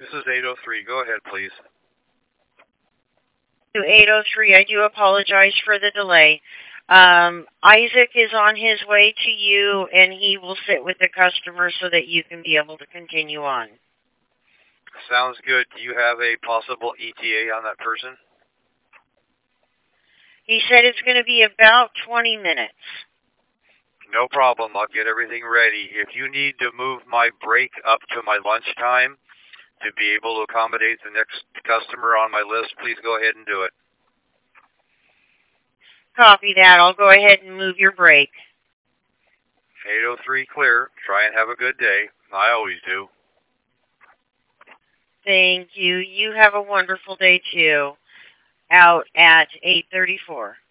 This is 803. Go ahead, please. To 803, I do apologize for the delay. Isaac is on his way to you, and he will sit with the customer so that you can be able to continue on. Sounds good. Do you have a possible ETA on that person? He said it's going to be about 20 minutes. No problem. I'll get everything ready. If you need to move my break up to my lunchtime to be able to accommodate the next customer on my list, please go ahead and do it. Copy that. I'll go ahead and move your break. 803 clear. Try and have a good day. I always do. Thank you. You have a wonderful day, too. Out at 8:34.